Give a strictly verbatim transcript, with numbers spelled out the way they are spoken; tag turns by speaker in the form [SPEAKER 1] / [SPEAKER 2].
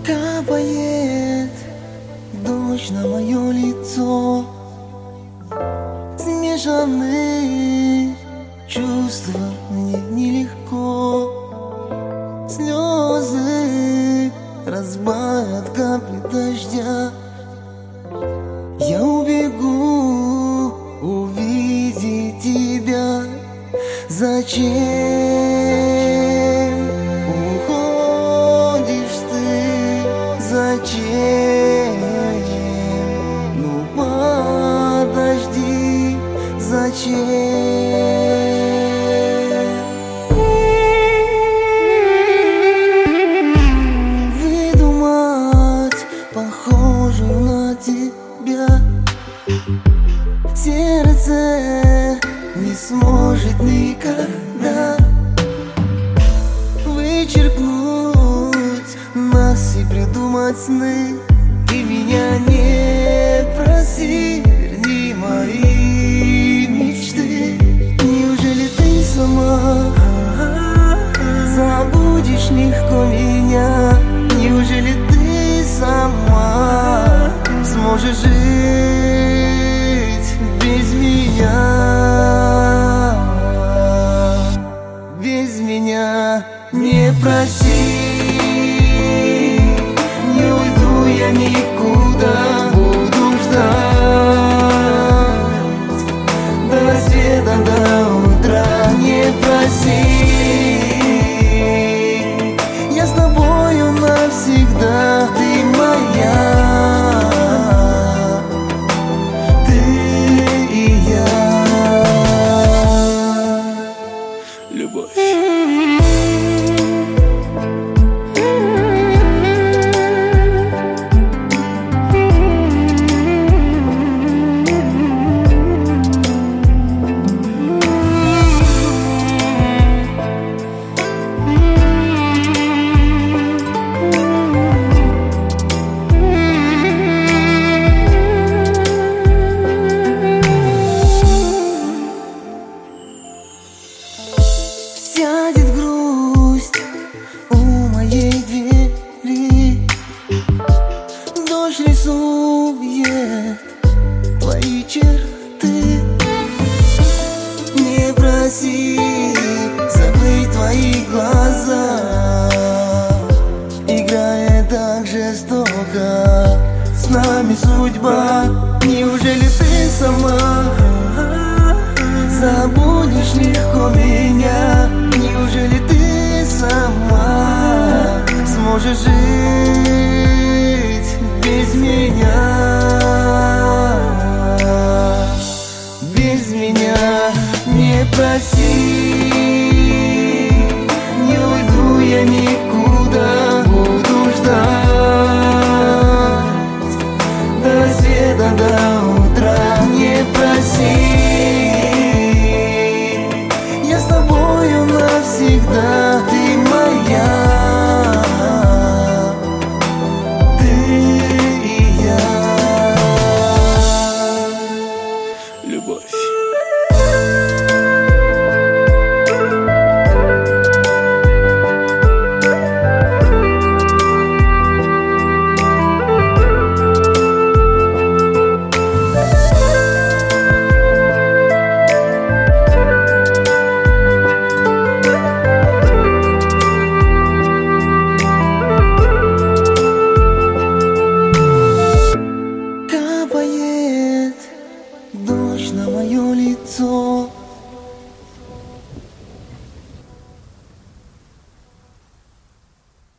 [SPEAKER 1] Капает дождь на мое лицо, смешанные чувства, мне нелегко. Слезы разбавят капли дождя. Я убегу увидеть тебя. Зачем уходишь ты? Зачем? Ну подожди, зачем? Выдумать похожую на тебя сердце не сможет никогда вычеркнуть нас и придумать сны. Ты меня не проси, верни мои мечты. Неужели ты сама забудешь легко меня? Неужели ты сама сможешь жить без меня? Без меня не проси, не уйду я никуда. Буду ждать до рассвета, до утра. Не проси, я с тобою навсегда. Ты моя, ты и я. Любовь. Сядет грусть у моей двери, дождь рисует твои черты. Не проси забыть твои глаза, играет так жестоко с нами судьба. Неужели ты сама забудешь легко меня? Неужели ты сама сможешь жить